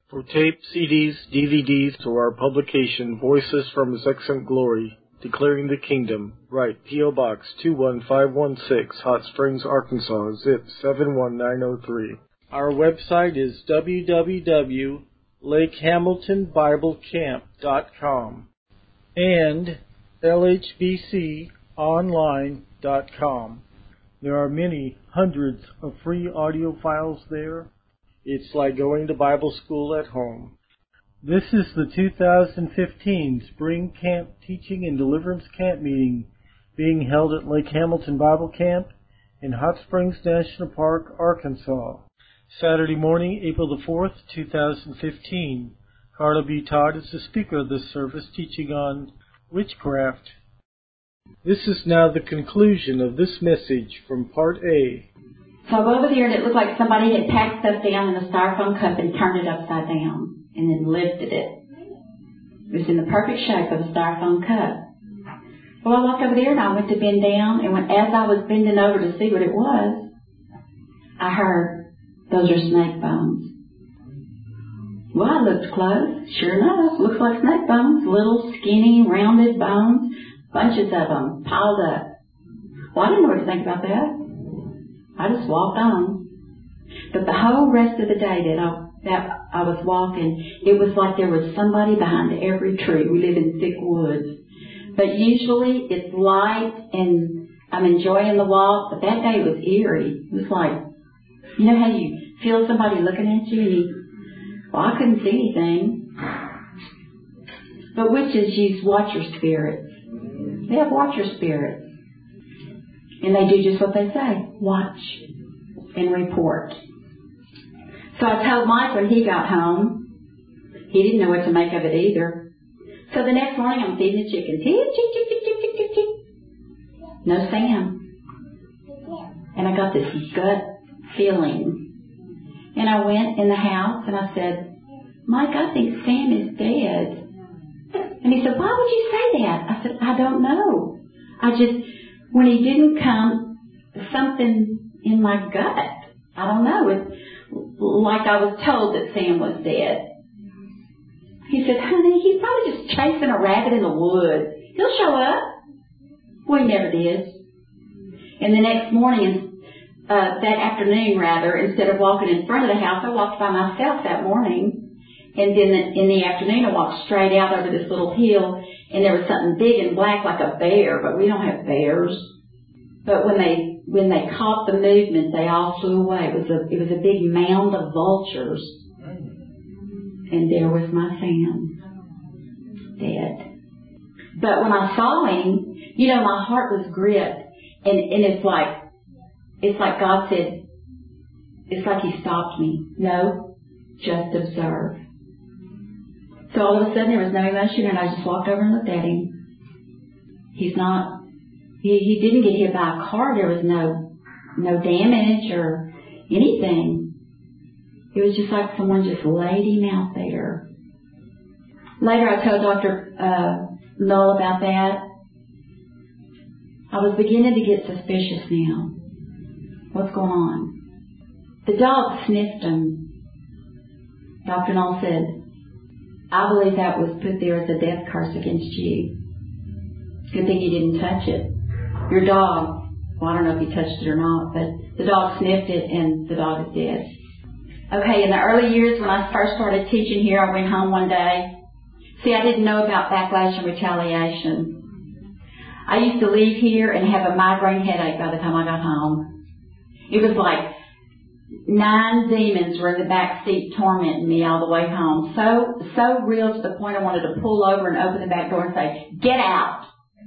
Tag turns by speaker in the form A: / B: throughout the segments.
A: For tape, CDs, DVDs, or our publication, Voices from His Excellent Glory, Declaring the Kingdom, write P.O. Box 21516, Hot Springs, Arkansas, zip 71903. Our website is www.lakehamiltonbiblecamp.com and lhbconline.com. There are many hundreds of free audio files there. It's like going to Bible school at home. This is the 2015 Spring Camp Teaching and Deliverance Camp Meeting being held at Lake Hamilton Bible Camp in Hot Springs National Park, Arkansas. Saturday morning, April the 4th, 2015. Carla B. Todd is the speaker of this service, teaching on witchcraft. This is now the conclusion of this message from Part A.
B: So I go over there and it looked like somebody had packed stuff down in a styrofoam cup and turned it upside down and then lifted it. It was in the perfect shape of a styrofoam cup. Well, I walked over there and I went to bend down, and as I was bending over to see what it was, I heard, "Those are snake bones." Well, I looked close. Sure enough, looks like snake bones. Little, skinny, rounded bones. Bunches of them piled up. Well, I didn't know what to think about that. I just walked on. But the whole rest of the day that I was walking, it was like there was somebody behind every tree. We live in thick woods. But usually it's light and I'm enjoying the walk, but that day it was eerie. It was like, you know how you feel somebody looking at you well, I couldn't see anything. But witches use watcher spirits. They have watcher spirits. And they do just what they say. Watch and report. So I told Mike when he got home. He didn't know what to make of it either. So the next morning I'm feeding the chickens. Tick, tick, tick, tick, tick, tick, tick. No Sam. And I got this gut feeling. And I went in the house and I said, "Mike, I think Sam is dead." And he said, "Why would you say that?" I said, "I don't know. When he didn't come, something in my gut. I don't know. It's like I was told that Sam was dead." He said, "Honey, he's probably just chasing a rabbit in the woods. He'll show up." Well, he never did. And the next morning, that afternoon rather, instead of walking in front of the house, I walked by myself that morning. And then in the afternoon, I walked straight out over this little hill, and there was something big and black like a bear, but we don't have bears. But when they caught the movement, they all flew away. It was a big mound of vultures. And there was my Sam, dead. But when I saw him, my heart was gripped. And it's like God said, it's like He stopped me. No, just observe. So all of a sudden there was no emotion, and I just walked over and looked at him. He didn't get hit by a car. There was no damage or anything. It was just like someone just laid him out there. Later I told Dr. Null about that. I was beginning to get suspicious now. What's going on? The dog sniffed him. Dr. Null said, "I believe that was put there as a death curse against you. Good thing you didn't touch it. Your dog," well, I don't know if he touched it or not, but the dog sniffed it and the dog is dead. Okay, in the early years when I first started teaching here, I went home one day. See, I didn't know about backlash and retaliation. I used to leave here and have a migraine headache by the time I got home. It was like 9 demons were in the back seat tormenting me all the way home. So real to the point I wanted to pull over and open the back door and say, "Get out."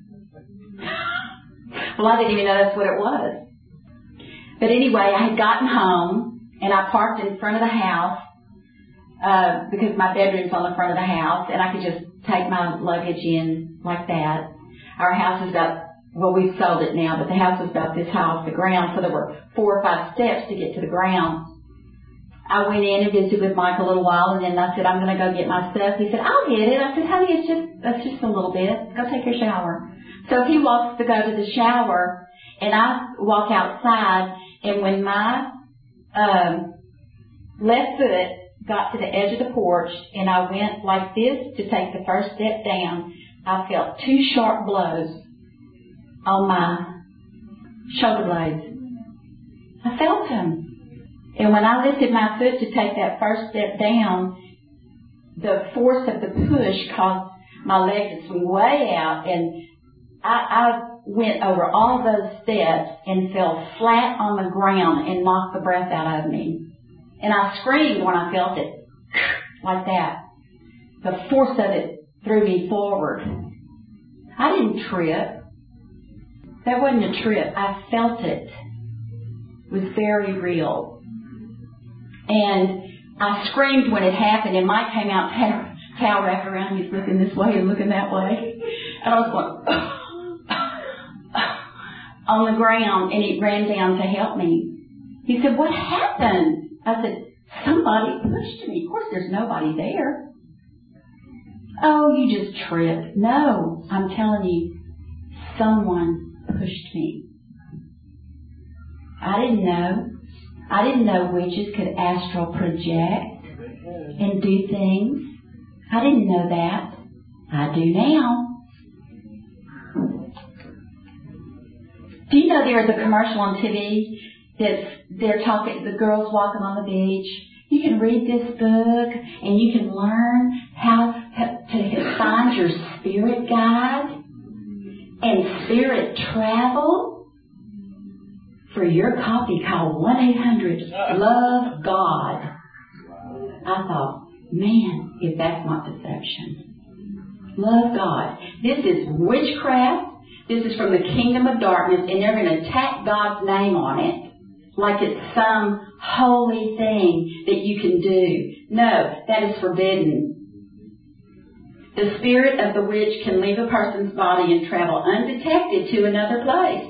B: Well, I didn't even know that's what it was. But anyway, I had gotten home and I parked in front of the house because my bedroom's on the front of the house and I could just take my luggage in like that. Our house is we've sold it now, but the house was about this high off the ground, so there were 4 or 5 steps to get to the ground. I went in and visited with Mike a little while, and then I said, "I'm going to go get my stuff." He said, "I'll get it." I said, "Honey, that's just a little bit. Go take your shower." So he walks to go to the shower, and I walk outside, and when my left foot got to the edge of the porch and I went like this to take the first step down, I felt 2 sharp blows on my shoulder blades. I felt them. And when I lifted my foot to take that first step down, the force of the push caused my leg to swing way out, and I went over all those steps and fell flat on the ground and knocked the breath out of me. And I screamed when I felt it, like that. The force of it threw me forward. I didn't trip. That wasn't a trip. I felt it. It was very real. And I screamed when it happened, and Mike came out, towel wrapped around me, looking this way and looking that way. And I was going, on the ground, and he ran down to help me. He said, "What happened?" I said, "Somebody pushed me." Of course, there's nobody there. "Oh, you just tripped." "No, I'm telling you, someone pushed me." I didn't know. I didn't know witches could astral project and do things. I didn't know that. I do now. Do you know there is a commercial on TV they're talking, the girls walking on the beach. You can read this book and you can learn how to find your spirit guide and spirit travel. For your copy, call 1-800-LOVE-GOD. I thought, man, if that's not deception. Love God. This is witchcraft. This is from the kingdom of darkness, and they're going to tack God's name on it like it's some holy thing that you can do. No, that is forbidden. The spirit of the witch can leave a person's body and travel undetected to another place.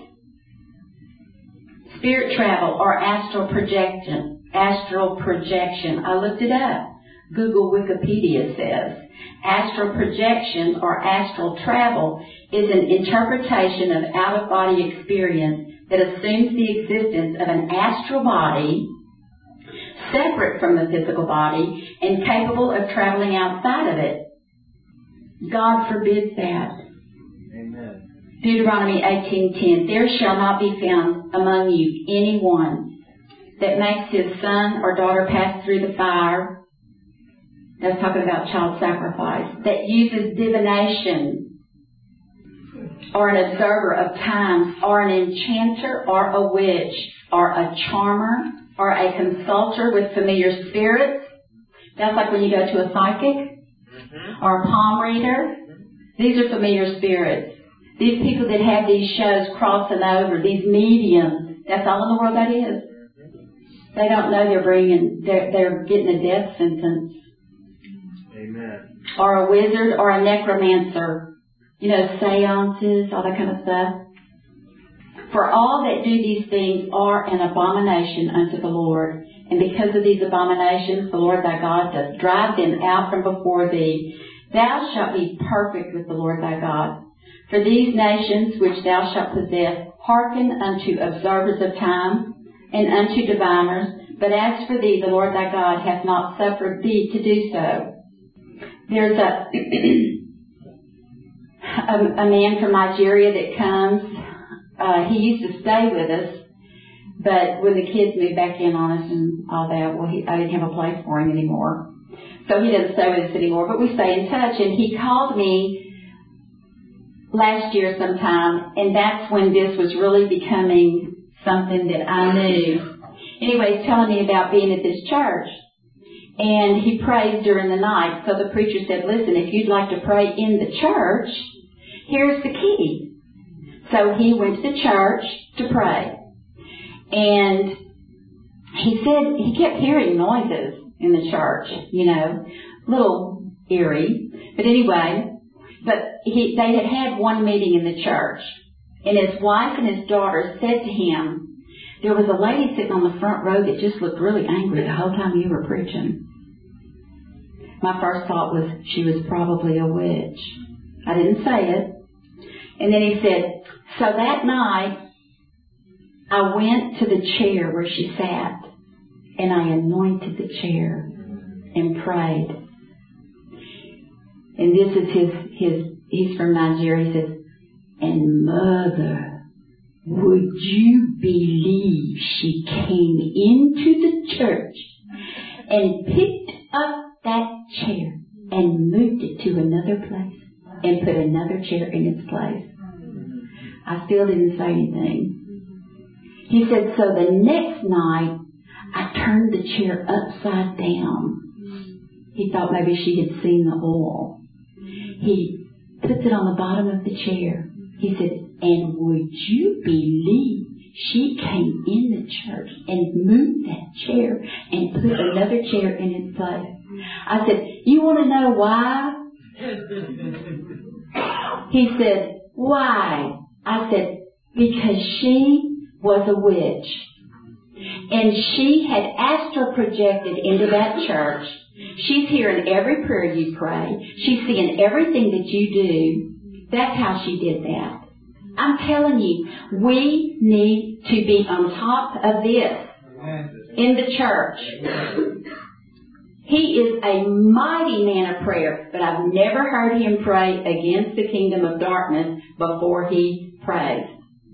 B: Spirit travel or astral projection. I looked it up. Google Wikipedia says astral projection or astral travel is an interpretation of out-of-body experience that assumes the existence of an astral body separate from the physical body and capable of traveling outside of it. God forbids that.
A: Amen.
B: Deuteronomy 18:10, there shall not be found among you anyone that makes his son or daughter pass through the fire. That's talking about child sacrifice. That uses divination or an observer of times or an enchanter or a witch or a charmer or a consulter with familiar spirits. That's like when you go to a psychic or a palm reader. These are familiar spirits. These people that have these shows crossing over, these mediums, that's all in the world that is. They don't know they're getting a death sentence.
A: Amen.
B: Or a wizard or a necromancer. You know, seances, all that kind of stuff. For all that do these things are an abomination unto the Lord. And because of these abominations, the Lord thy God doth drive them out from before thee. Thou shalt be perfect with the Lord thy God. For these nations which thou shalt possess hearken unto observers of time and unto diviners. But as for thee, the Lord thy God hath not suffered thee to do so. There's a man from Nigeria that comes. He used to stay with us, but when the kids moved back in on us and all that, I didn't have a place for him anymore. So he doesn't stay with us anymore, but we stay in touch. And he called me last year sometime, and that's when this was really becoming something that I knew. Anyway, he's telling me about being at this church. And he prays during the night. So the preacher said, listen, if you'd like to pray in the church, here's the key. So he went to the church to pray. And he said he kept hearing noises in the church, you know, a little eerie. But anyway, they had one meeting in the church. And his wife and his daughter said to him, there was a lady sitting on the front row that just looked really angry the whole time you were preaching. My first thought was she was probably a witch. I didn't say it. And then he said, so that night I went to the chair where she sat and I anointed the chair. and prayed. And this is he's from Nigeria. He says, and Mother, would you believe she came into the church and picked up that chair and moved it to another place and put another chair in its place? I still didn't say anything. He said, so the next night, I turned the chair upside down. He thought maybe she had seen the oil. He puts it on the bottom of the chair. He said, and would you believe she came in the church and moved that chair and put another chair in its place? I said, you want to know why? He said, why? I said, because she was a witch. And she had astral projected into that church. She's hearing every prayer you pray. She's seeing everything that you do. That's how she did that. I'm telling you, we need to be on top of this in the church. He is a mighty man of prayer, but I've never heard him pray against the kingdom of darkness before he prays.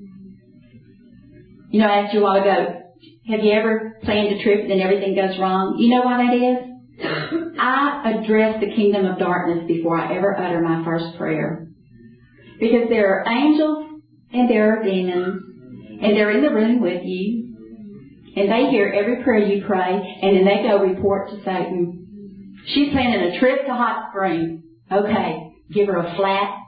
B: You know, I asked you a while ago, have you ever planned a trip and then everything goes wrong? You know why that is? I address the kingdom of darkness before I ever utter my first prayer. Because there are angels and there are demons, and they're in the room with you, and they hear every prayer you pray, and then they go report to Satan. She's planning a trip to Hot Springs. Okay, give her a flat,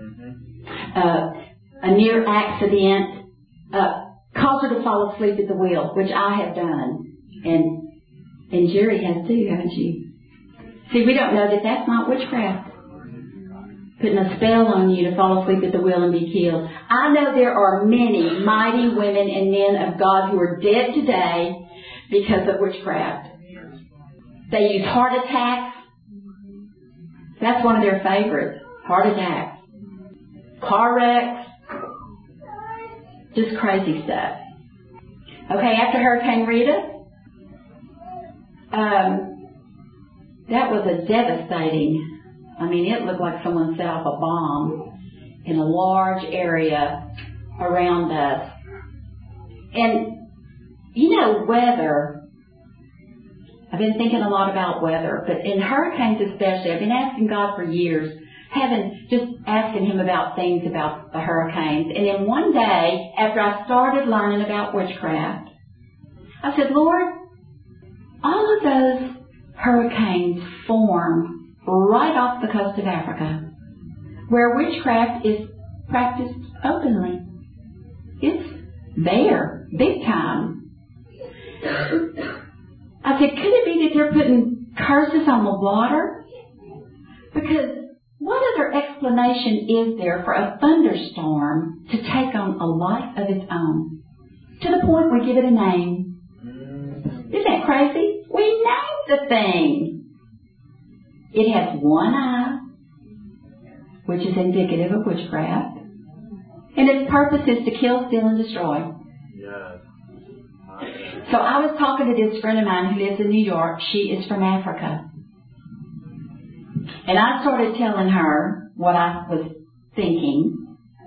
B: a near accident, cause her to fall asleep at the wheel, which I have done. And Jerry has too, haven't you? See, we don't know that that's not witchcraft. Putting a spell on you to fall asleep at the wheel and be killed. I know there are many mighty women and men of God who are dead today because of witchcraft. They use heart attacks. That's one of their favorites. Heart attacks. Car wrecks. Just crazy stuff. Okay, after Hurricane Rita, that was a devastating, it looked like someone set off a bomb in a large area around us. And, weather, I've been thinking a lot about weather, but in hurricanes especially, I've been asking God for years, just asking Him about things about the hurricanes. And then one day, after I started learning about witchcraft, I said, Lord, all of those hurricanes form right off the coast of Africa, where witchcraft is practiced openly. It's there, big time. I said, could it be that they're putting curses on the water? Because what other explanation is there for a thunderstorm to take on a life of its own? To the point we give it a name. Isn't that crazy? We named the thing. It has one eye, which is indicative of witchcraft, and its purpose is to kill, steal, and destroy. Yes. So I was talking to this friend of mine who lives in New York. She is from Africa. And I started telling her what I was thinking.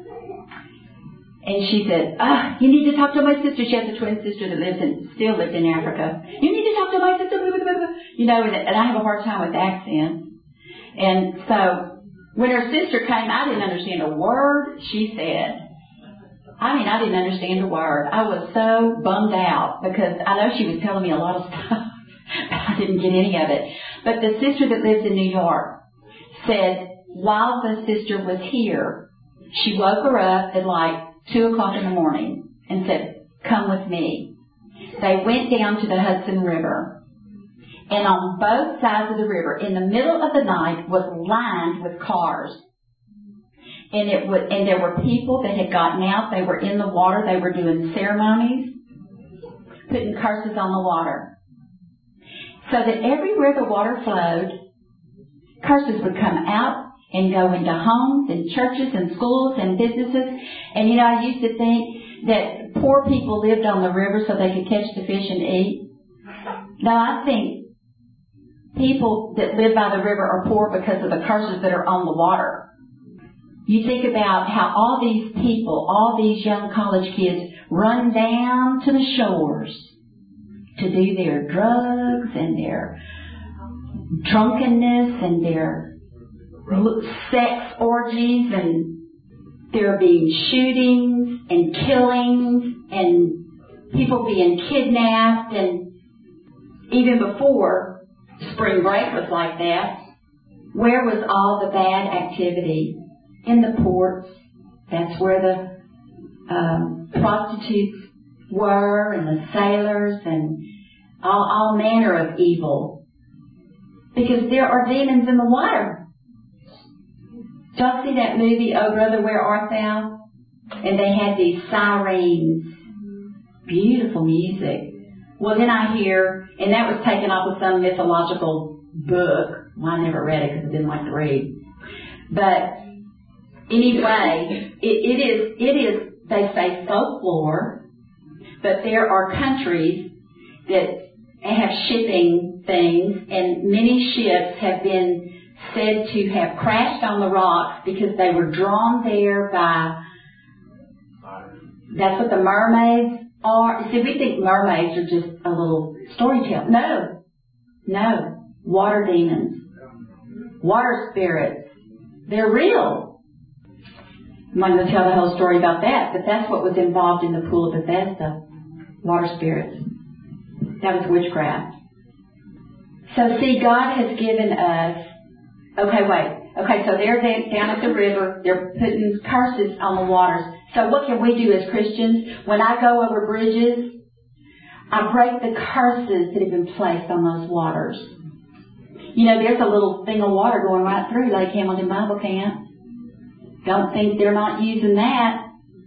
B: And she said, you need to talk to my sister. She has a twin sister that still lives in Africa. You need to talk to my sister. And I have a hard time with accents. And so when her sister came, I didn't understand a word she said. I didn't understand a word. I was so bummed out because I know she was telling me a lot of stuff, but I didn't get any of it. But the sister that lives in New York said while the sister was here, she woke her up at 2 o'clock in the morning and said, come with me. They went down to the Hudson River. And on both sides of the river, in the middle of the night, was lined with cars. And there were people that had gotten out. They were in the water. They were doing ceremonies, putting curses on the water. So that everywhere the water flowed, curses would come out and go into homes and churches and schools and businesses. And I used to think that poor people lived on the river so they could catch the fish and eat. No, I think people that live by the river are poor because of the curses that are on the water. You think about how all these people, all these young college kids run down to the shores to do their drugs and their drunkenness and their sex orgies, and there being shootings and killings and people being kidnapped, and even before spring break was like that. Where was all the bad activity? In the ports. That's where the prostitutes were, and the sailors, and all manner of evil. Because there are demons in the water. Y'all see that movie, Oh Brother, Where Art Thou? And they had these sirens. Beautiful music. Well, then I hear, and that was taken off of some mythological book. Well, I never read it because I didn't like to read. But anyway, it is, they say folklore, but there are countries that have shipping things, and many ships have been said to have crashed on the rocks because they were drawn there by, that's what the mermaids are. See, we think mermaids are just a little storyteller. No. Water demons. Water spirits. They're real. I'm not going to tell the whole story about that, but that's what was involved in the pool of Bethesda. Water spirits. That was witchcraft. So see, God has given us, so they're down at the river, they're putting curses on the waters. So what can we do as Christians? When I go over bridges, I break the curses that have been placed on those waters. You know, there's a little thing of water going right through Lake Hamilton Bible Camp. Don't think they're not using that.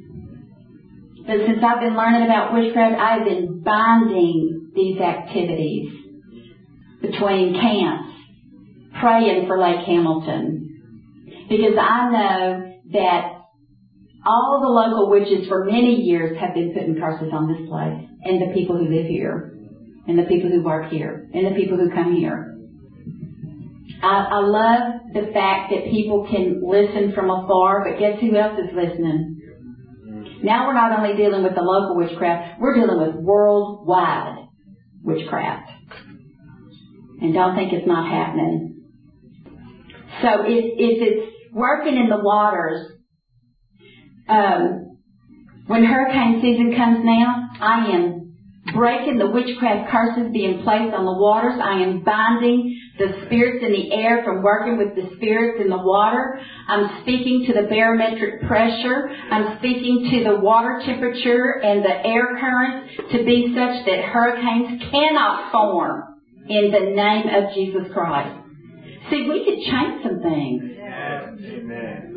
B: But since I've been learning about witchcraft, I've been binding these activities between camps, praying for Lake Hamilton. Because I know that all the local witches for many years have been putting curses on this place, and the people who live here, and the people who work here, and the people who come here. I love the fact that people can listen from afar, but guess who else is listening? Now we're not only dealing with the local witchcraft, we're dealing with worldwide witchcraft. And don't think it's not happening. So if it's working in the waters, when hurricane season comes now, I am breaking the witchcraft curses being placed on the waters. I am binding the spirits in the air from working with the spirits in the water. I'm speaking to the barometric pressure. I'm speaking to the water temperature and the air currents to be such that hurricanes cannot form in the name of Jesus Christ. See, we could change some things.
C: Amen.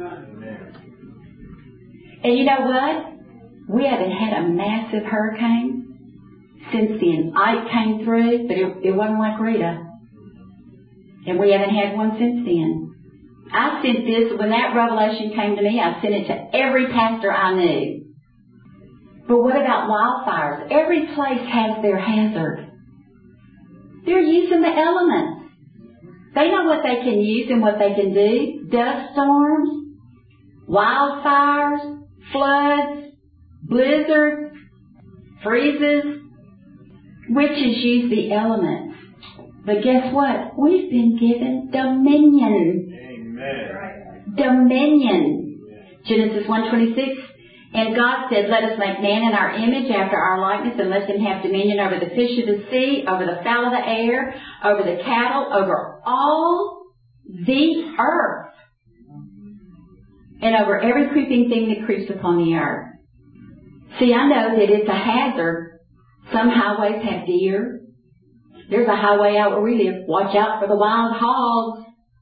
B: And you know what? We haven't had a massive hurricane since then. Ike came through, but it wasn't like Rita. And we haven't had one since then. I sent this, when that revelation came to me, I sent it to every pastor I knew. But what about wildfires? Every place has their hazard. They're using the elements. They know what they can use and what they can do. Dust storms, wildfires, floods, blizzards, freezes. Witches use the elements. But guess what? We've been given dominion.
C: Amen.
B: Dominion. Genesis 1:26. And God said, let us make man in our image after our likeness, and let them have dominion over the fish of the sea, over the fowl of the air, over the cattle, over all the earth, and over every creeping thing that creeps upon the earth. See, I know that it's a hazard. Some highways have deer. There's a highway out where we live. Watch out for the wild hogs.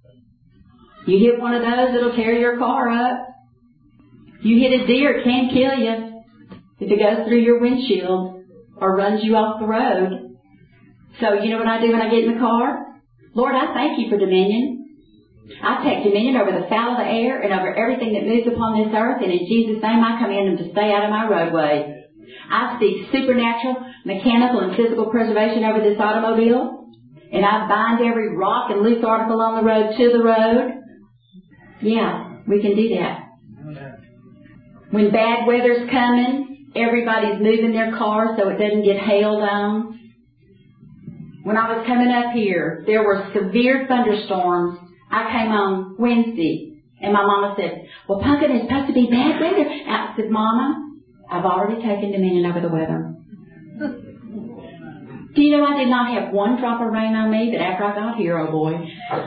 B: You hit one of those, it'll tear your car up. You hit a deer, it can kill you if it goes through your windshield or runs you off the road. So you know what I do when I get in the car? Lord, I thank you for dominion. I take dominion over the fowl of the air and over everything that moves upon this earth, and in Jesus' name I command them to stay out of my roadway. I speak supernatural, mechanical, and physical preservation over this automobile And I bind every rock and loose article on the road to the road. Yeah, we can do that. When bad weather's coming, everybody's moving their car so it doesn't get hailed on. When I was coming up here, there were severe thunderstorms. I came on Wednesday, and my mama said, well, Pumpkin, it's supposed to be bad weather. And I said, Mama, I've already taken dominion over the weather. Do you know I did not have one drop of rain on me, but after I got here, oh boy.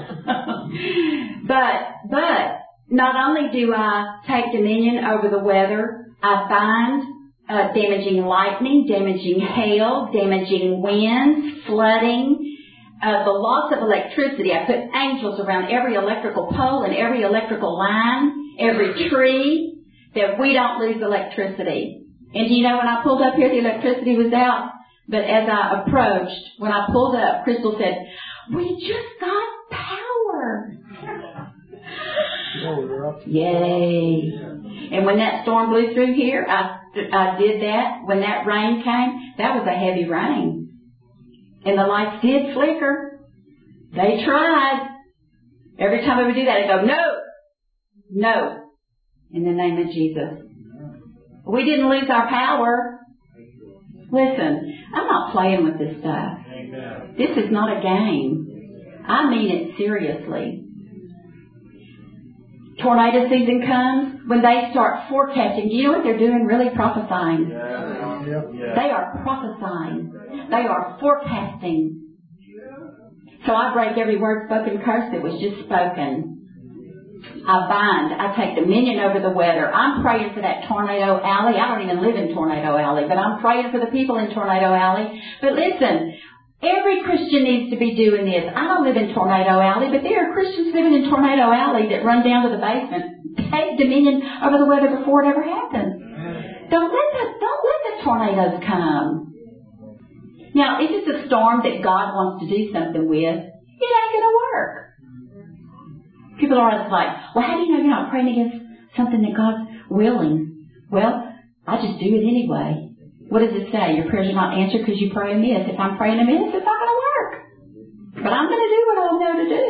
B: But not only do I take dominion over the weather, I bind damaging lightning, damaging hail, damaging winds, flooding, the loss of electricity. I put angels around every electrical pole and every electrical line, every tree, that we don't lose electricity. And do you know, when I pulled up here, the electricity was out. But as I approached, when I pulled up, Crystal said, we just got power. Yay. And when that storm blew through here, I did that. When that rain came, that was a heavy rain. And the lights did flicker. They tried. Every time I would do that, I'd go, no, no, in the name of Jesus. We didn't lose our power. Listen, I'm not playing with this stuff. This is not a game. I mean it seriously. Tornado season comes, when they start forecasting, do you know what they're doing? Really prophesying. They are prophesying. They are forecasting. So I break every word, spoken, curse that was just spoken. I take dominion over the weather. I'm praying for that Tornado Alley. I don't even live in Tornado Alley, but I'm praying for the people in Tornado Alley. But listen, every Christian needs to be doing this. I don't live in Tornado Alley, but there are Christians living in Tornado Alley that run down to the basement. Take dominion over the weather before it ever happens. Don't let the tornadoes come. Now, if it's a storm that God wants to do something with, it ain't going to work. People are always like, well, how do you know you're not praying against something that God's willing? Well, I just do it anyway. What does it say? Your prayers are not answered because you pray amiss. If I'm praying amiss, it's not going to work. But I'm going to do what I know to do.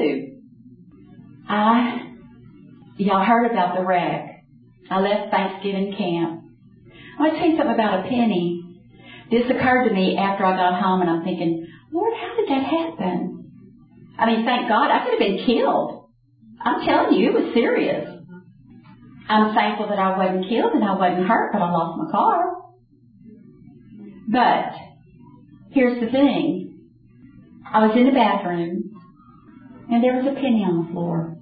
B: Y'all heard about the wreck. I left Thanksgiving camp. I want to tell you something about a penny. This occurred to me after I got home, and I'm thinking, Lord, how did that happen? I mean, thank God, I could have been killed. I'm telling you, it was serious. I'm thankful that I wasn't killed and I wasn't hurt, but I lost my car. But here's the thing. I was in the bathroom, and there was a penny on the floor.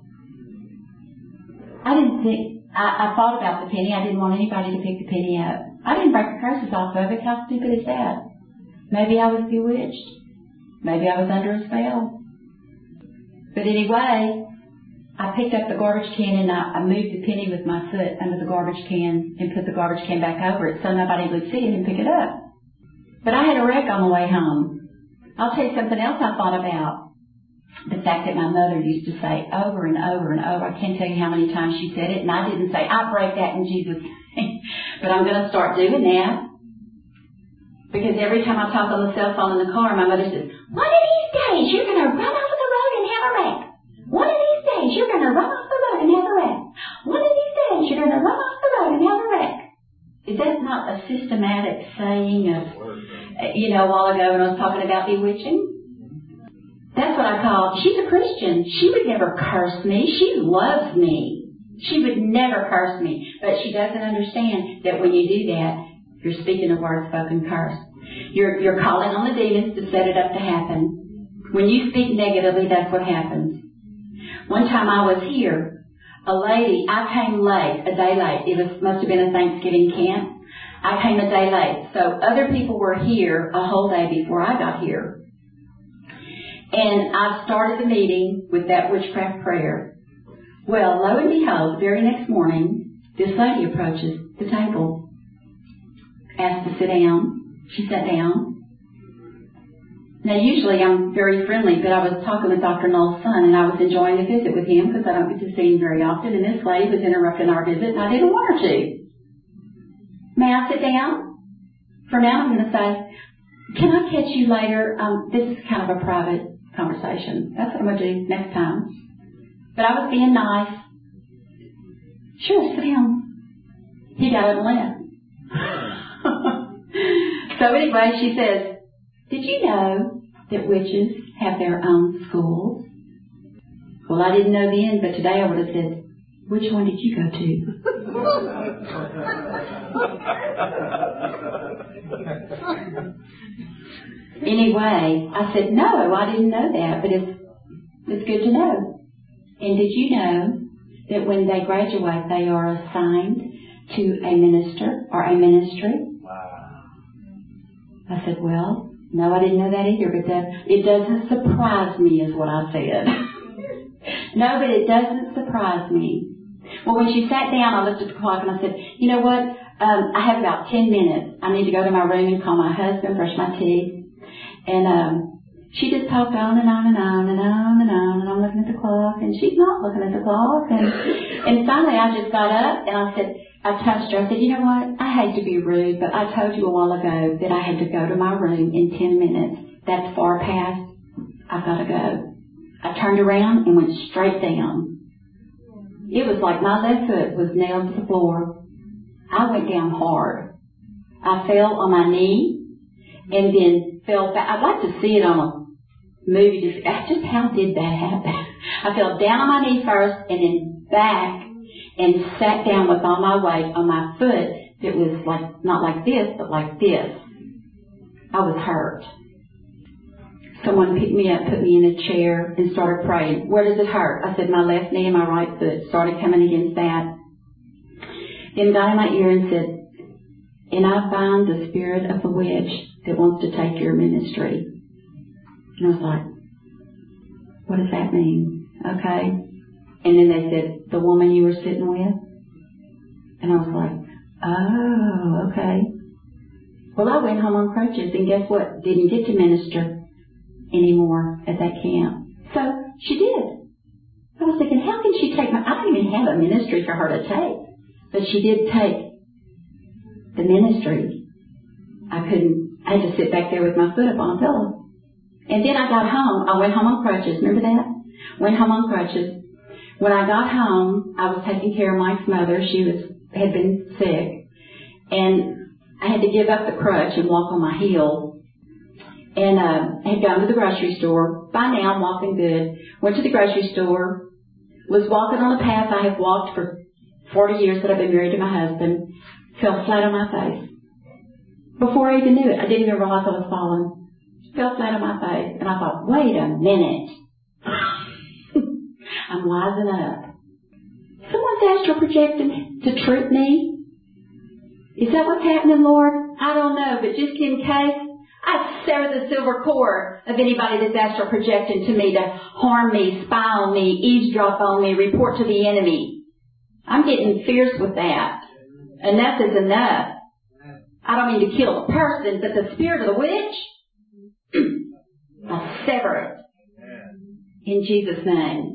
B: I thought about the penny. I didn't want anybody to pick the penny up. I didn't break the curses off of it. How stupid is that? Maybe I was bewitched. Maybe I was under a spell. But anyway, I picked up the garbage can and I moved the penny with my foot under the garbage can and put the garbage can back over it so nobody would see it and pick it up. But I had a wreck on the way home. I'll tell you something else I thought about. The fact that my mother used to say over and over and over, I can't tell you how many times she said it, and I didn't say, I break that in Jesus' name. But I'm going to start doing that. Because every time I talk on the cell phone in the car, my mother says, one of these days you're going to run off of the road and have a wreck. One of these days you're going to run off the road and have a wreck. One of these days you're going to run off the road and have a wreck. Is that not a systematic saying of, a while ago when I was talking about bewitching? That's what I call, she's a Christian. She would never curse me. She loves me. She would never curse me. But she doesn't understand that when you do that, you're speaking a word spoken curse. You're calling on the demons to set it up to happen. When you speak negatively, that's what happens. One time I was here, a lady, I came late, a day late. It must have been a Thanksgiving camp. I came a day late. So other people were here a whole day before I got here. And I started the meeting with that witchcraft prayer. Well, lo and behold, the very next morning, this lady approaches the table, asked to sit down. She sat down. Now, usually I'm very friendly, but I was talking with Dr. Noel's son, and I was enjoying the visit with him because I don't get to see him very often, and this lady was interrupting our visit, and I didn't want her to. May I sit down? For now, I'm going to say, can I catch you later? This is kind of a private conversation. That's what I'm going to do next time. But I was being nice. Sure, sit down. He got up and left. So anyway, she says, did you know that witches have their own schools? Well, I didn't know then, but today I would have said, which one did you go to? Anyway, I said, no, I didn't know that, but it's good to know. And did you know that when they graduate, they are assigned to a minister or a ministry?
C: Wow.
B: I said, well, no, I didn't know that either, but it doesn't surprise me is what I said. No, but it doesn't surprise me. Well, when she sat down, I looked at the clock and I said, you know what? I have about 10 minutes. I need to go to my room and call my husband, brush my teeth. And she just talked on and on and on and on and on, and I'm looking at the clock, and she's not looking at the clock. And finally I just got up and I touched her. I said, you know what? I hate to be rude, but I told you a while ago that I had to go to my room in 10 minutes. That's far past. I've got to go. I turned around and went straight down. It was like my left foot was nailed to the floor. I went down hard. I fell on my knee and then fell back. I'd like to see it on a movie. Just how did that happen? I fell down on my knee first and then back and sat down with all my weight on my foot that was like, not like this, but like this. I was hurt. Someone picked me up, put me in a chair, and started praying. Where does it hurt? I said, my left knee and my right foot. Started coming against that. Then got in my ear and said, and I bind the spirit of the witch that wants to take your ministry. And I was like, what does that mean? Okay. And then they said, the woman you were sitting with? And I was like, oh, okay. Well, I went home on crutches, and guess what? Didn't get to minister anymore at that camp. So she did. I was thinking, how can she take I don't even have a ministry for her to take. But she did take the ministry. I had to sit back there with my foot up on a pillow. And then I got home. I went home on crutches. Remember that? Went home on crutches. When I got home, I was taking care of Mike's mother. She had been sick. And I had to give up the crutch and walk on my heel. And had gone to the grocery store. By now, I'm walking good. Went to the grocery store. Was walking on a path I have walked for 40 years that I've been married to my husband. Fell flat on my face. Before I even knew it, I didn't even realize I was falling. Fell flat on my face. And I thought, wait a minute. I'm wising up. Someone's astral projecting to trick me. Is that what's happening, Lord? I don't know, but just in case, I sever the silver cord of anybody that's astral projecting to me to harm me, spy on me, eavesdrop on me, report to the enemy. I'm getting fierce with that. Enough is enough. I don't mean to kill a person, but the spirit of the witch, I'll sever it. In Jesus' name.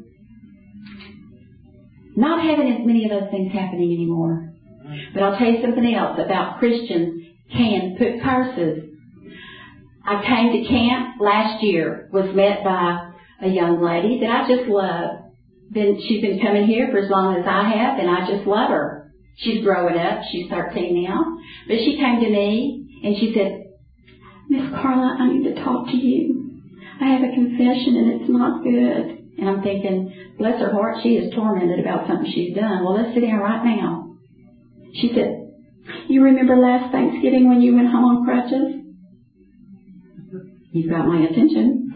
B: Not having as many of those things happening anymore. But I'll tell you something else about Christians can put curses. I came to camp last year, was met by a young lady that I just love. She's been coming here for as long as I have, and I just love her. She's growing up. She's 13 now. But she came to me, and she said, Miss Carla, I need to talk to you. I have a confession, and it's not good. And I'm thinking, bless her heart, she is tormented about something she's done. Well, let's sit down right now. She said, you remember last Thanksgiving when you went home on crutches? You've got my attention.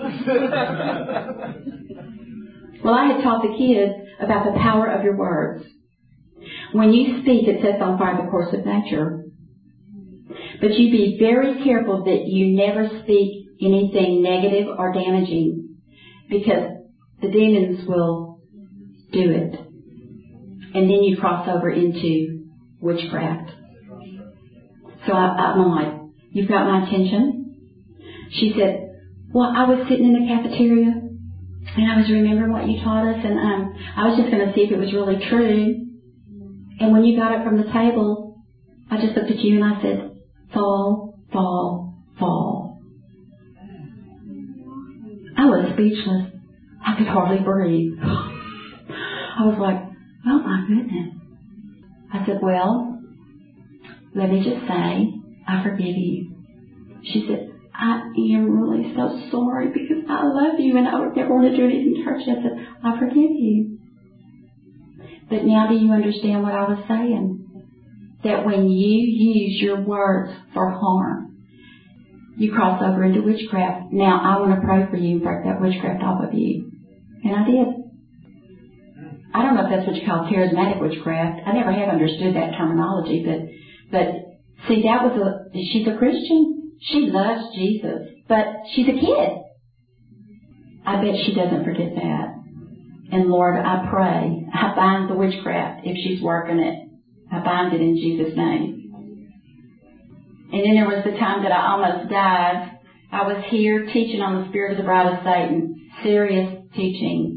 B: Well, I had taught the kids about the power of your words. When you speak, it sets on fire the course of nature. But you be very careful that you never speak anything negative or damaging, because the demons will do it. And then you cross over into witchcraft. So I'm like, you've got my attention? She said, well, I was sitting in the cafeteria and I was remembering what you taught us, and I was just going to see if it was really true. And when you got up from the table, I just looked at you and I said, fall, fall, fall. I was speechless. I could hardly breathe. I was like, oh my goodness. I said, well, let me just say, I forgive you. She said, I am really so sorry because I love you and I would never want to do anything to hurt you. I said, I forgive you. But now do you understand what I was saying? That when you use your words for harm, you cross over into witchcraft. Now I want to pray for you and break that witchcraft off of you. And I did. I don't know if that's what you call charismatic witchcraft. I never have understood that terminology, but see, she's a Christian. She loves Jesus, but she's a kid. I bet she doesn't forget that. And Lord, I pray, I bind the witchcraft if she's working it. I bind it in Jesus' name. And then there was the time that I almost died. I was here teaching on the spirit of the bride of Satan. Serious teaching.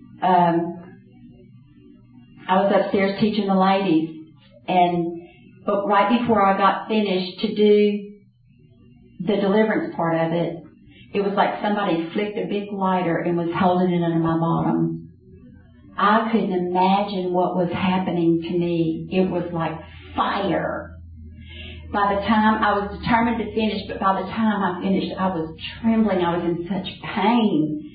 B: I was upstairs teaching the ladies. But right before I got finished to do the deliverance part of it, it was like somebody flicked a big lighter and was holding it under my bottom. I couldn't imagine what was happening to me. It was like fire. By the time I was determined to finish, but by the time I finished, I was trembling. I was in such pain.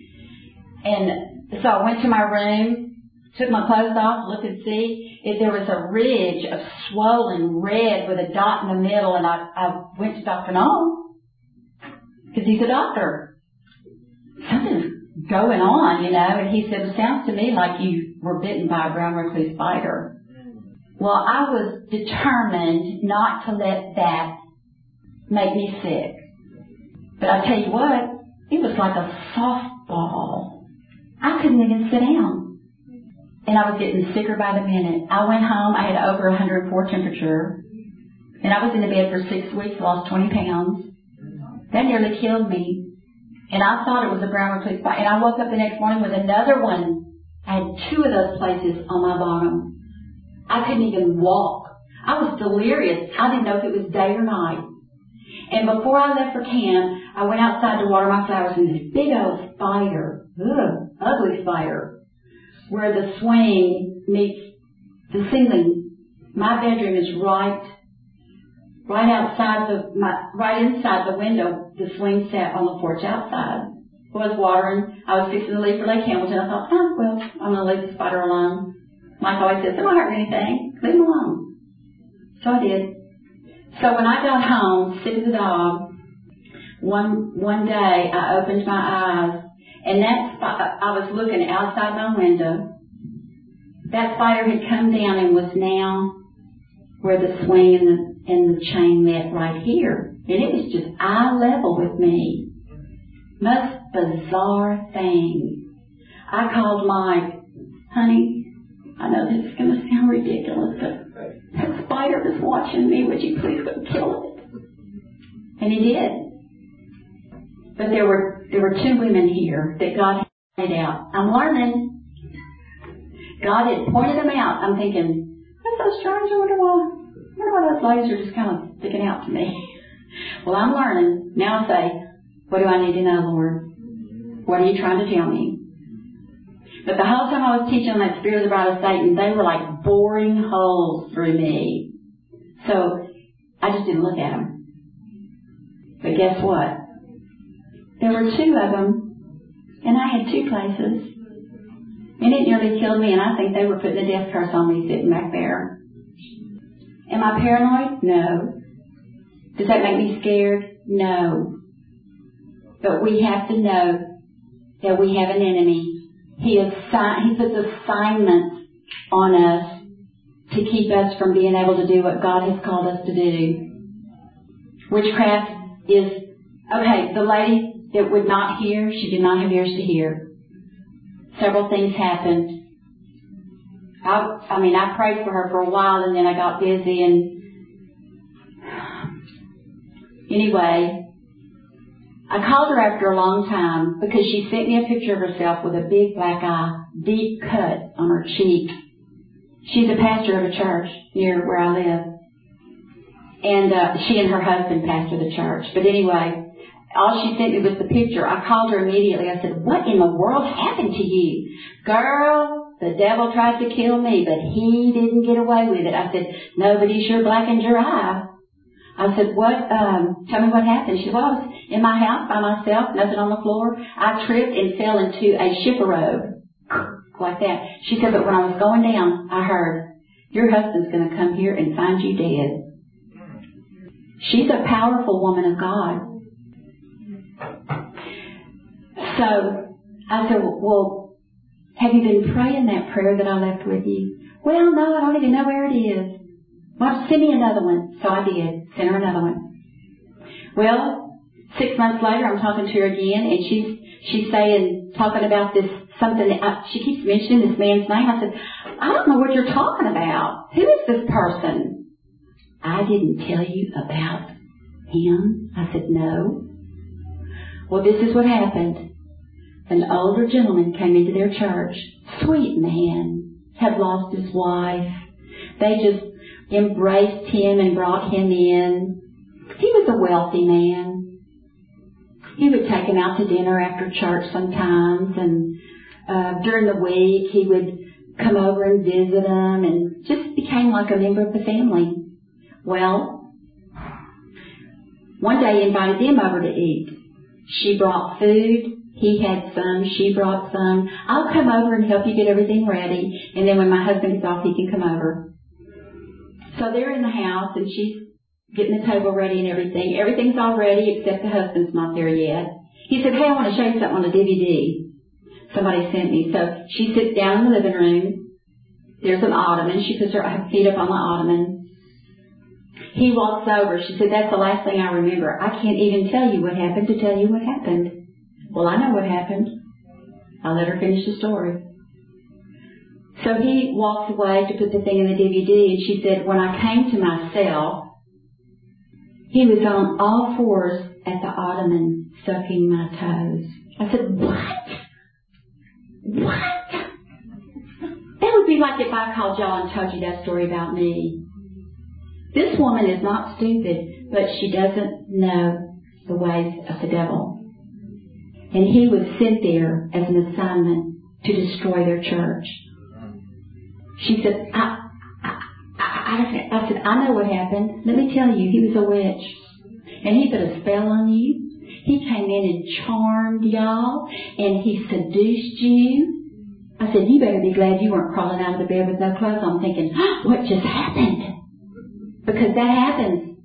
B: And so I went to my room, took my clothes off, looked and see if there was a ridge of swollen red with a dot in the middle. And I went to Dr. Noel because he's a doctor. Something's going on, and he said, it sounds to me like you were bitten by a brown recluse spider. Well, I was determined not to let that make me sick. But I tell you what, it was like a softball. I couldn't even sit down. And I was getting sicker by the minute. I went home, I had over 104 temperature. And I was in the bed for 6 weeks, lost 20 pounds. That nearly killed me. And I thought it was a brown recluse spider. And I woke up the next morning with another one. I had 2 of those places on my bottom. I couldn't even walk. I was delirious. I didn't know if it was day or night. And before I left for camp, I went outside to water my flowers, and this big old spider, ugly spider, where the swing meets the ceiling. My bedroom is right outside right inside the window. The swing sat on the porch outside. I was watering. I was fixing to leave for Lake Hamilton. I thought, well, I'm going to leave the spider alone. Mike always says, it won't hurt anything. Leave him alone. So I did. So when I got home, sick as a dog, one day I opened my eyes, and I was looking outside my window. That spider had come down and was now where the swing and the chain met right here. And it was just eye level with me. Most bizarre thing. I called Mike, honey, I know this is going to sound ridiculous, but that spider was watching me. Would you please go kill it? And he did. But there were 2 women here that God had pointed out. I'm learning. God had pointed them out. I'm thinking, that's so strange. I wonder why those ladies are just kind of sticking out to me. Well, I'm learning. Now I say, what do I need to know, Lord? What are you trying to tell me? But the whole time I was teaching on that spirit of the bride of Satan, they were like boring holes through me. So I just didn't look at them. But guess what? There were 2 of them, and I had 2 places. And it nearly killed me, and I think they were putting a death curse on me sitting back there. Am I paranoid? No. Does that make me scared? No. But we have to know that we have an enemy. He puts assignments on us to keep us from being able to do what God has called us to do. Witchcraft is, the lady that would not hear, she did not have ears to hear. Several things happened. I prayed for her for a while, and then I got busy, and anyway, I called her after a long time because she sent me a picture of herself with a big black eye, deep cut on her cheek. She's a pastor of a church near where I live. And she and her husband pastor the church. But anyway, all she sent me was the picture. I called her immediately. I said, what in the world happened to you? Girl, the devil tried to kill me, but he didn't get away with it. I said, no, but he sure blackened your eye. I said, what, tell me what happened. She said, well, I was in my house by myself, nothing on the floor. I tripped and fell into a chipperobe. Like that. She said, but when I was going down, I heard, your husband's going to come here and find you dead. She's a powerful woman of God. So I said, well, have you been praying that prayer that I left with you? Well, no, I don't even know where it is. Well, send me another one. So I did. Send her another one. Well, 6 months later, I'm talking to her again, and she's saying, talking about this, something, she keeps mentioning this man's name. I said, I don't know what you're talking about. Who is this person? I didn't tell you about him. I said, no. Well, this is what happened. An older gentleman came into their church. Sweet man. Had lost his wife. They just embraced him and brought him in. He was a wealthy man. He would take him out to dinner after church sometimes, and during the week he would come over and visit them, and just became like a member of the family. Well, one day he invited them over to eat. She brought food. He had some. She brought some. I'll come over and help you get everything ready, and then when my husband gets off, he can come over. So they're in the house, and she's getting the table ready and everything. Everything's all ready except the husband's not there yet. He said, hey, I want to show you something on a DVD somebody sent me. So she sits down in the living room. There's an ottoman. She puts her feet up on the ottoman. He walks over. She said, that's the last thing I remember. I can't even tell you what happened to tell you what happened. Well, I know what happened. I'll let her finish the story. So he walks away to put the thing in the DVD, and she said, when I came to myself, he was on all fours at the ottoman sucking my toes. I said, what? What? That would be like if I called y'all and told you that story about me. This woman is not stupid, but she doesn't know the ways of the devil. And he was sent there as an assignment to destroy their church. She said, I said, I know what happened. Let me tell you, he was a witch. And he put a spell on you. He came in and charmed y'all. And he seduced you. I said, you better be glad you weren't crawling out of the bed with no clothes on thinking, what just happened? Because that happens.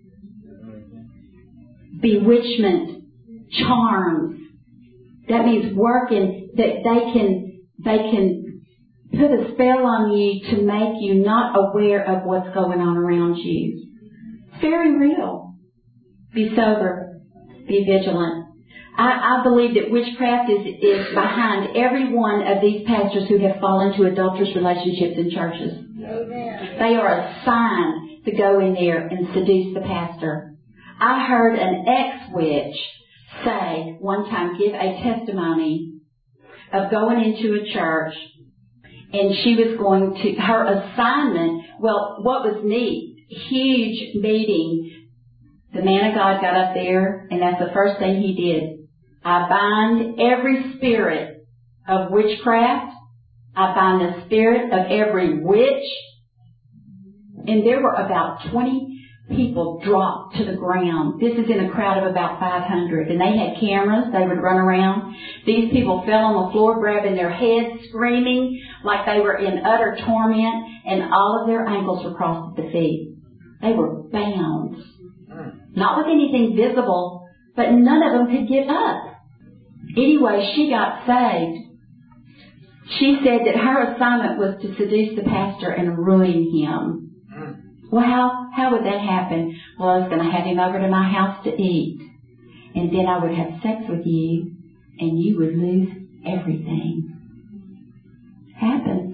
B: Bewitchment, charms. That means working, that they can put a spell on you to make you not aware of what's going on around you. It's very real. Be sober. Be vigilant. I believe that witchcraft is behind every one of these pastors who have fallen into adulterous relationships in churches. Amen. They are assigned to go in there and seduce the pastor. I heard an ex-witch say one time, give a testimony of going into a church, and she was going to, her assignment, well, what was neat, huge meeting. The man of God got up there, and that's the first thing he did. I bind every spirit of witchcraft. I bind the spirit of every witch. And there were about 20 people dropped to the ground. This is in a crowd of about 500. And they had cameras. They would run around. These people fell on the floor, grabbing their heads, screaming like they were in utter torment. And all of their ankles were crossed at the feet. They were bound. Not with anything visible, but none of them could get up. Anyway, she got saved. She said that her assignment was to seduce the pastor and ruin him. Well, how would that happen? Well, I was going to have him over to my house to eat. And then I would have sex with you, and you would lose everything. Happens.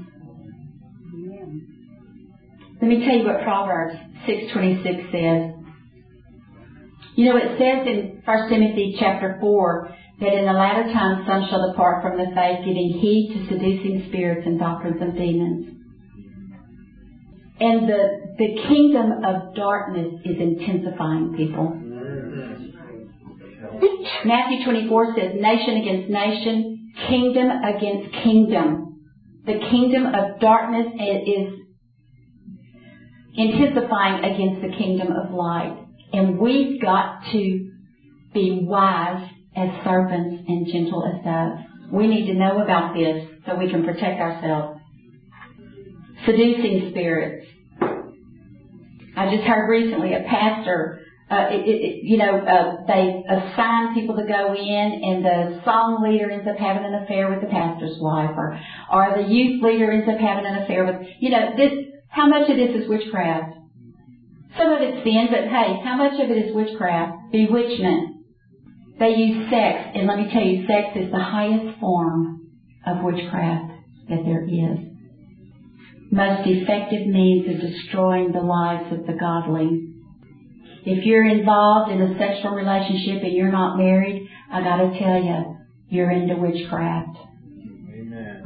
B: Let me tell you what Proverbs 6:26 says. You know, it says in 1 Timothy chapter 4 that in the latter times some shall depart from the faith, giving heed to seducing spirits and doctrines of demons. And the kingdom of darkness is intensifying, people. Matthew 24 says, nation against nation, kingdom against kingdom. The kingdom of darkness is intensifying against the kingdom of light. And we've got to be wise as serpents and gentle as doves. We need to know about this so we can protect ourselves. Seducing spirits. I just heard recently a pastor, they assign people to go in, and the song leader ends up having an affair with the pastor's wife, or the youth leader ends up having an affair with, how much of this is witchcraft? Some of it's sin, but hey, how much of it is witchcraft? Bewitchment. They use sex, and let me tell you, sex is the highest form of witchcraft that there is. Most effective means of destroying the lives of the godly. If you're involved in a sexual relationship and you're not married, I got to tell you, you're into witchcraft.
C: Amen.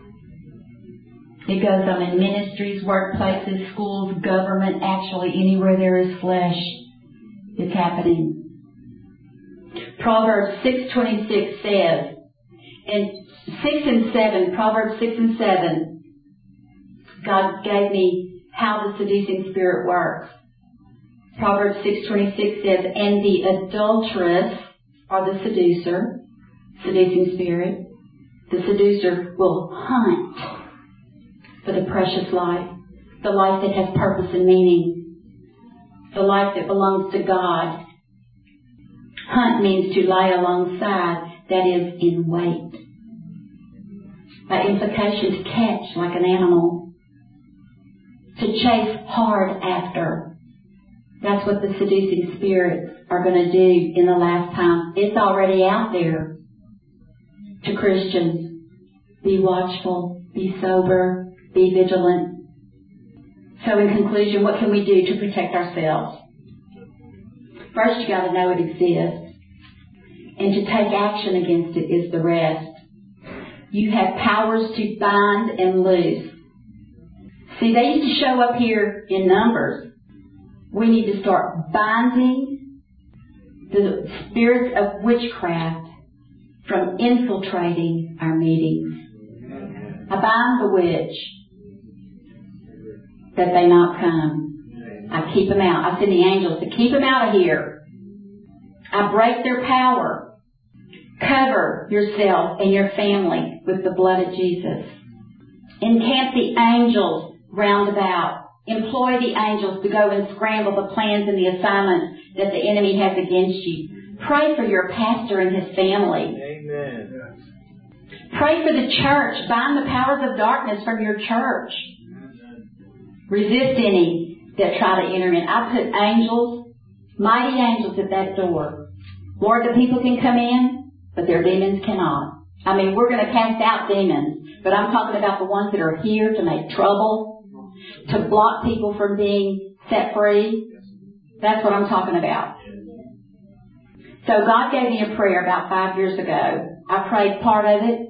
B: It goes on in ministries, workplaces, schools, government, actually anywhere there is flesh, it's happening. Proverbs 6:26 says, and 6 and 7, Proverbs 6 and 7, God gave me how the seducing spirit works. Proverbs 6:26 says, and the adulteress, or the seducer, seducing spirit, the seducer will hunt for the precious life, the life that has purpose and meaning, the life that belongs to God. Hunt means to lie alongside, that is, in wait. By implication, to catch like an animal, to chase hard after. That's what the seducing spirits are going to do in the last time. It's already out there to Christians. Be watchful, be sober, be vigilant. So in conclusion, what can we do to protect ourselves? First, you got to know it exists. And to take action against it is the rest. You have powers to bind and loose. See, they used to show up here in numbers. We need to start binding the spirits of witchcraft from infiltrating our meetings. I bind the witch that they not come. I keep them out. I send the angels to keep them out of here. I break their power. Cover yourself and your family with the blood of Jesus. Encamp the angels round about. Employ the angels to go and scramble the plans and the assignments that the enemy has against you. Pray for your pastor and his family.
C: Amen.
B: Pray for the church. Bind the powers of darkness from your church. Resist any that try to enter in. I put angels, mighty angels at that door. Lord, the people can come in, but their demons cannot. I mean, we're going to cast out demons, but I'm talking about the ones that are here to make trouble, to block people from being set free. That's what I'm talking about. So God gave me a prayer about 5 years ago. I prayed part of it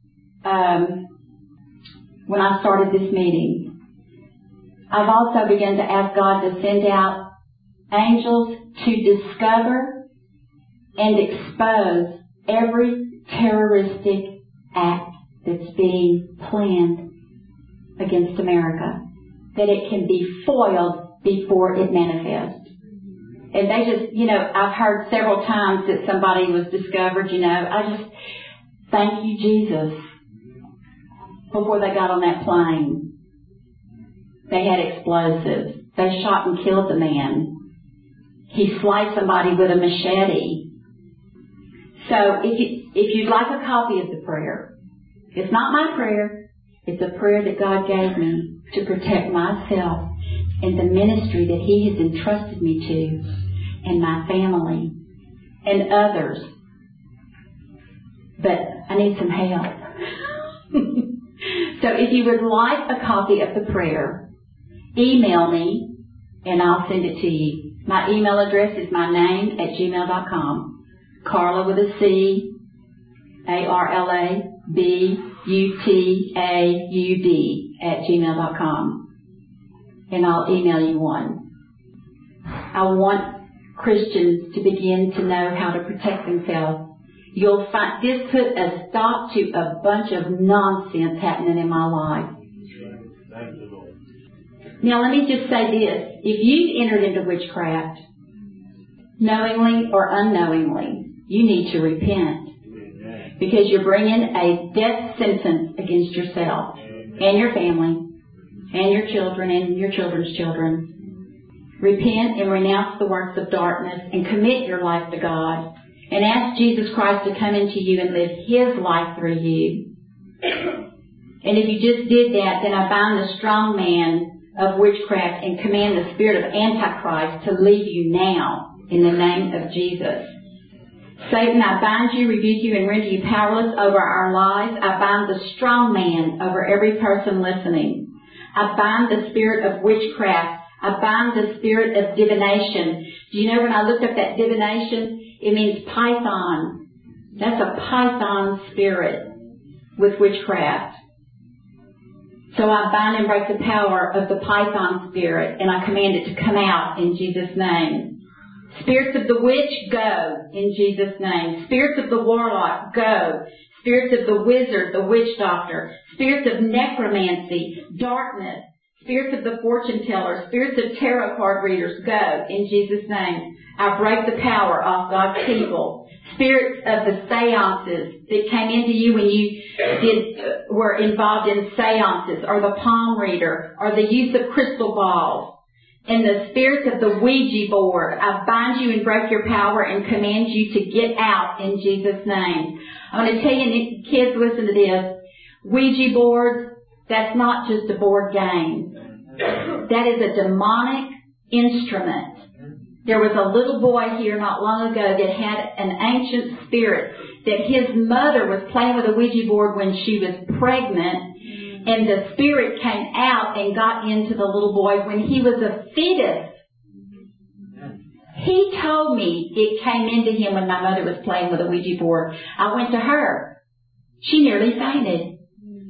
B: when I started this meeting. I've also begun to ask God to send out angels to discover and expose every terroristic act that's being planned against America, that it can be foiled before it manifests. And they just, I've heard several times that somebody was discovered, I just thank you, Jesus, before they got on that plane. They had explosives. They shot and killed the man. He sliced somebody with a machete. So if you'd like a copy of the prayer, it's not my prayer. It's a prayer that God gave me to protect myself and the ministry that He has entrusted me to, and my family and others. But I need some help. So if you would like a copy of the prayer, email me and I'll send it to you. My email address is my name @gmail.com. Carla with a C, ARLABUTAUD @gmail.com. And I'll email you one. I want Christians to begin to know how to protect themselves. You'll find this put a stop to a bunch of nonsense happening in my life. Now let me just say this. If you entered into witchcraft, knowingly or unknowingly, you need to repent. Because you're bringing a death sentence against yourself and your family and your children and your children's children. Repent and renounce the works of darkness and commit your life to God and ask Jesus Christ to come into you and live His life through you. And if you just did that, then I bind the strong man of witchcraft and command the spirit of Antichrist to leave you now in the name of Jesus. Satan, I bind you, rebuke you, and render you powerless over our lives. I bind the strong man over every person listening. I bind the spirit of witchcraft. I bind the spirit of divination. Do you know when I looked up that divination, it means python. That's a python spirit with witchcraft. So I bind and break the power of the python spirit, and I command it to come out in Jesus' name. Spirits of the witch, go in Jesus' name. Spirits of the warlock, go. Spirits of the wizard, the witch doctor. Spirits of necromancy, darkness. Spirits of the fortune teller. Spirits of tarot card readers, go in Jesus' name. I break the power off God's people. Spirits of the seances that came into you when you were involved in seances, or the palm reader, or the use of crystal balls. And the spirits of the Ouija board, I bind you and break your power and command you to get out in Jesus' name. I'm going to tell you, kids, listen to this. Ouija boards, that's not just a board game. That is a demonic instrument. There was a little boy here not long ago that had an ancient spirit that his mother was playing with a Ouija board when she was pregnant. And the spirit came out and got into the little boy when he was a fetus. He told me it came into him when my mother was playing with a Ouija board. I went to her. She nearly fainted.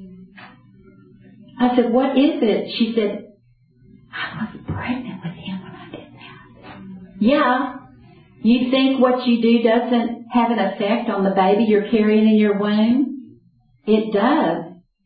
B: I said, what is it? She said, I was pregnant with him when I did that. Yeah. You think what you do doesn't have an effect on the baby you're carrying in your womb? It does.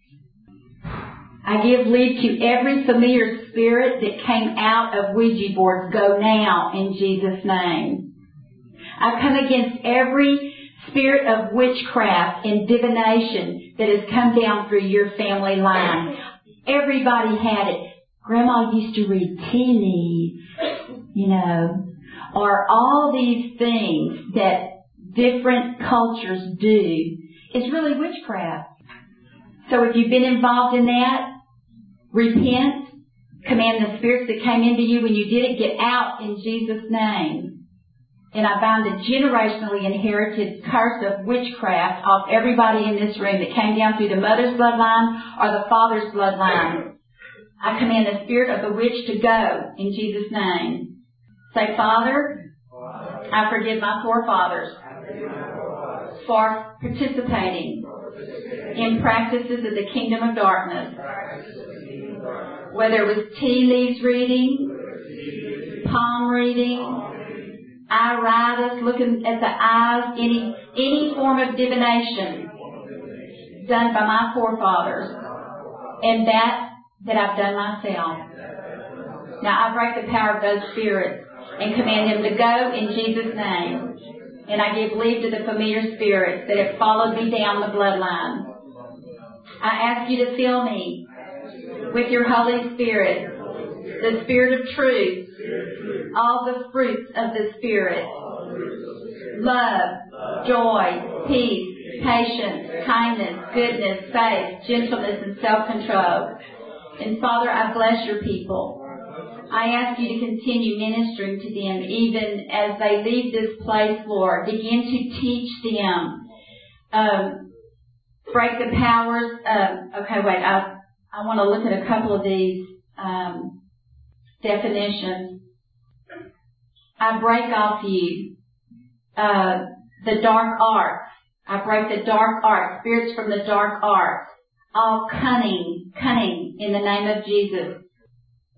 B: I give leave to every familiar spirit that came out of Ouija boards. Go now in Jesus' name. I come against every spirit of witchcraft and divination that has come down through your family line. Everybody had it. Grandma used to read tea leaves, or all these things that different cultures do. It's really witchcraft. So if you've been involved in that, repent, command the spirits that came into you when you did it, get out in Jesus' name. And I bind the generationally inherited curse of witchcraft off everybody in this room that came down through the mother's bloodline or the father's bloodline. I command the spirit of the witch to go in Jesus' name. Say, Father, I forgive my forefathers for participating in practices of the kingdom of darkness. Whether it was tea leaves reading, palm reading, iritis, looking at the eyes, any form of divination done by my forefathers, and that I've done myself. Now I break the power of those spirits and command them to go in Jesus' name. And I give leave to the familiar spirits that have followed me down the bloodline. I ask you to fill me with your Holy Spirit, the Spirit of truth, all the fruits of the Spirit, love, joy, peace, patience, kindness, goodness, faith, gentleness, and self-control. And Father, I bless your people. I ask you to continue ministering to them even as they leave this place, Lord. Begin to teach them. Break the powers of... Okay, wait. I want to look at a couple of these definitions. I break off you the dark arts. I break the dark arts, spirits from the dark arts. All cunning in the name of Jesus.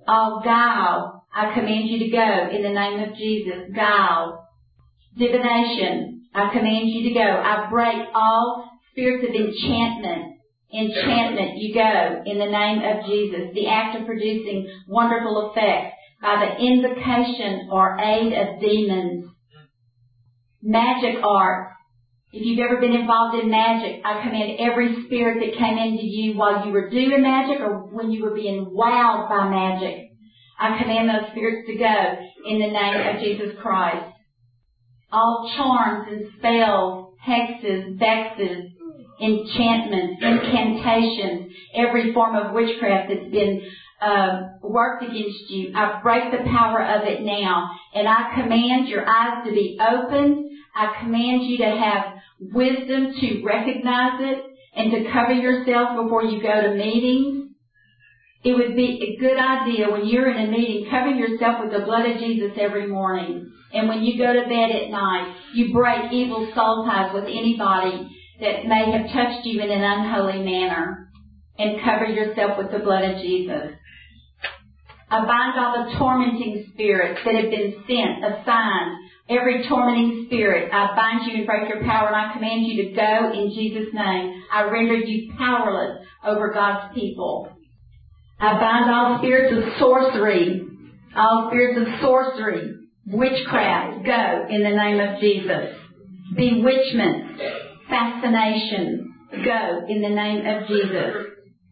B: All guile, I command you to go in the name of Jesus. Guile. Divination, I command you to go. I break all spirits of enchantment. Enchantment, you go in the name of Jesus. The act of producing wonderful effects by the invocation or aid of demons. Magic art. If you've ever been involved in magic, I command every spirit that came into you while you were doing magic or when you were being wowed by magic, I command those spirits to go in the name of Jesus Christ. All charms and spells, hexes, vexes, enchantments, incantations, every form of witchcraft that's been worked against you, I break the power of it now. And I command your eyes to be opened. I command you to have wisdom to recognize it and to cover yourself before you go to meetings. It would be a good idea when you're in a meeting, cover yourself with the blood of Jesus every morning. And when you go to bed at night, you break evil soul ties with anybody that may have touched you in an unholy manner. And cover yourself with the blood of Jesus. I bind all the tormenting spirits that have been sent, assigned. Every tormenting spirit, I bind you and break your power, and I command you to go in Jesus' name. I render you powerless over God's people. I bind all spirits of sorcery, witchcraft, go in the name of Jesus. Bewitchment, fascination, go in the name of Jesus.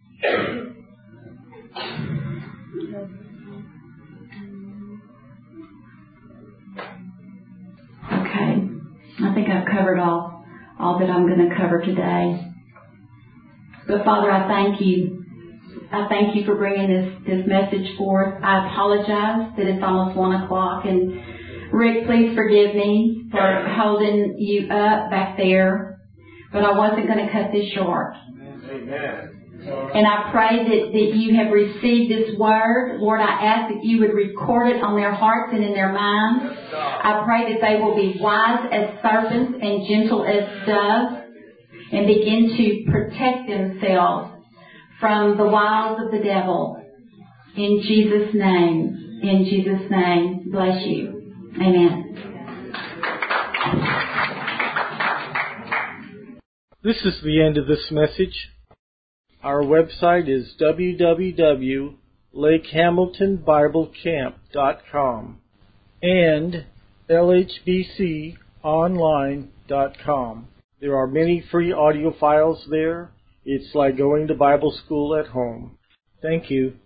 B: Okay, I think I've covered all that I'm going to cover today. But Father, I thank you. I thank you for bringing this message forth. I apologize that it's almost 1 o'clock. And Rick, please forgive me for holding you up back there. But I wasn't going to cut this short.
C: Amen.
B: And I pray that you have received this word. Lord, I ask that you would record it on their hearts and in their minds. I pray that they will be wise as serpents and gentle as doves and begin to protect themselves from the wiles of the devil. In Jesus' name. In Jesus' name. Bless you. Amen.
A: This is the end of this message. Our website is www.lakehamiltonbiblecamp.com and lhbconline.com. There are many free audio files there. It's like going to Bible school at home. Thank you.